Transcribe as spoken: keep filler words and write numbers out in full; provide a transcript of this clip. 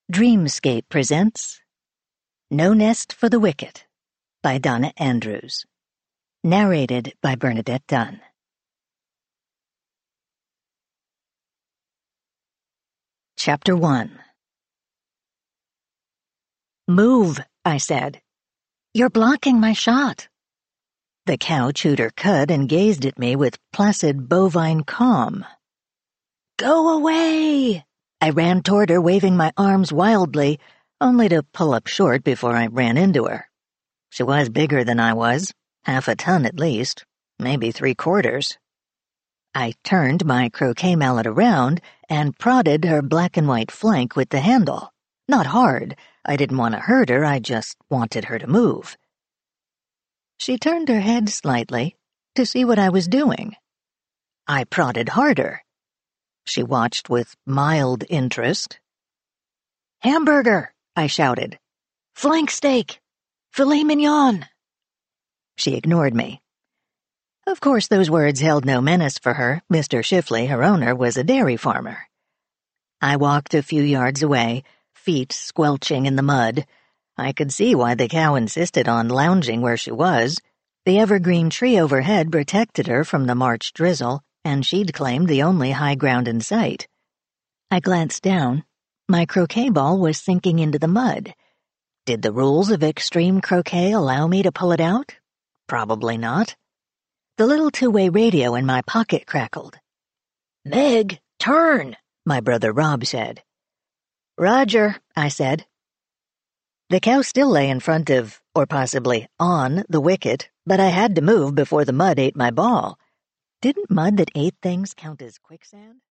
Dreamscape presents No Nest for the Wicked by Donna Andrews. Narrated by Bernadette Dunn. Chapter one. "Move," I said. "You're blocking my shot." The cow chewed her cud and gazed at me with placid bovine calm. "Go away!" I ran toward her, waving my arms wildly, only to pull up short before I ran into her. She was bigger than I was, half a ton at least, maybe three quarters. I turned my croquet mallet around and prodded her black and white flank with the handle. Not hard. I didn't want to hurt her, I just wanted her to move. She turned her head slightly to see what I was doing. I prodded harder. She watched with mild interest. "Hamburger!" I shouted. "Flank steak! Filet mignon!" She ignored me. Of course those words held no menace for her. Mister Shifley, her owner, was a dairy farmer. I walked a few yards away, feet squelching in the mud. I could see why the cow insisted on lounging where she was. The evergreen tree overhead protected her from the March drizzle, and she'd claimed the only high ground in sight. I glanced down. My croquet ball was sinking into the mud. Did the rules of extreme croquet allow me to pull it out? Probably not. The little two-way radio in my pocket crackled. "Meg, turn," my brother Rob said. "Roger," I said. The cow still lay in front of, or possibly on, the wicket, but I had to move before the mud ate my ball. Didn't mud that ate things count as quicksand?